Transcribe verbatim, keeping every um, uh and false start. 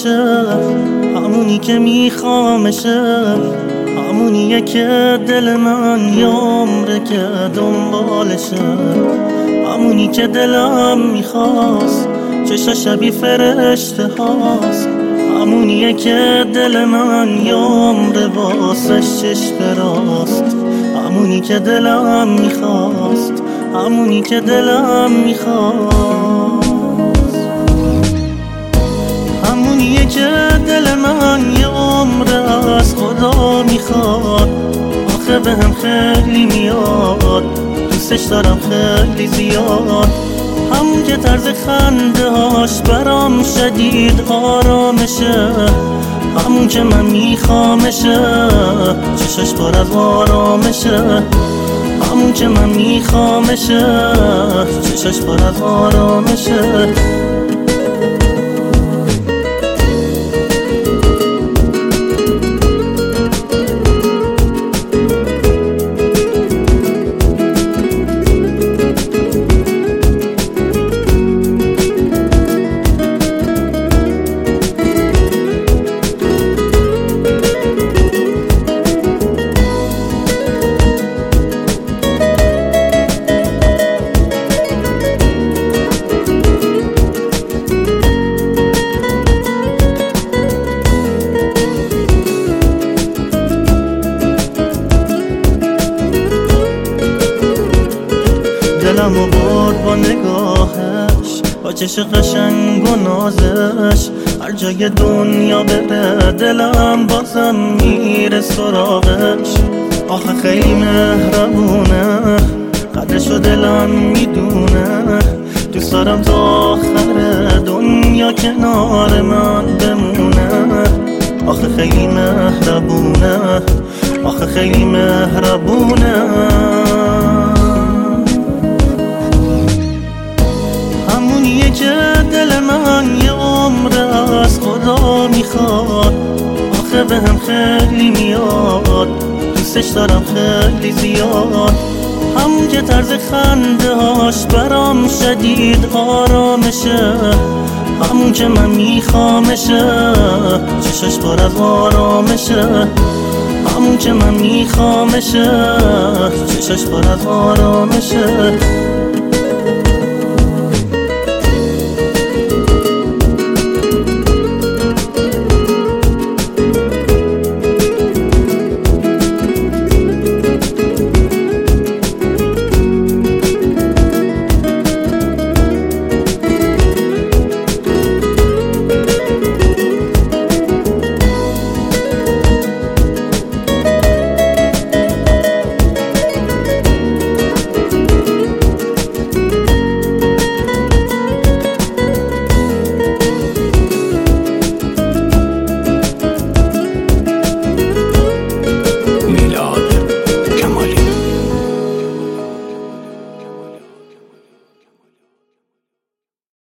باشه، همونی که میخوامشه، همونیه که دل من یه عمره که دنبالشه، همونی که دلم میخواست چشا شبیه فرشته هاست، همونیه که دل من یه عمره واسه چشم راست، همونی که دلم میخواست، همونی که دلم میخواست، همونیه که دل من یه عمره از خدا میخواد. آخه به هم خیلی میاد، دوستش دارم خیلی زیاد، همون که طرز خنده هاش برام شدید آرامشه، همون که من میخوامشه، چشاش پر از آرامشه، همون که من میخوامشه، چشاش پر از آرامشه. دلمو برد با نگاهش، با چش قشنگ و نازش، هر جای دنیا بره دلم بازم میره سراغش. آخه خیلی مهربونه، قدرشو دلم میدونه، دوست دارم تا آخر دنیا کنار من بمونه. آخه خیلی مهربونه، آخه خیلی مهربونه، همونیه که دل من یه عمره از خدا میخواد. آخه به هم خیلی میاد، دوستش دارم خیلی زیاد، همون که طرز خنده هاش برام شدید آرامشه، همون که من میخوامشه، چشاش پر از آرامشه، همون که من میخوامشه، چشاش پر از آرامشه.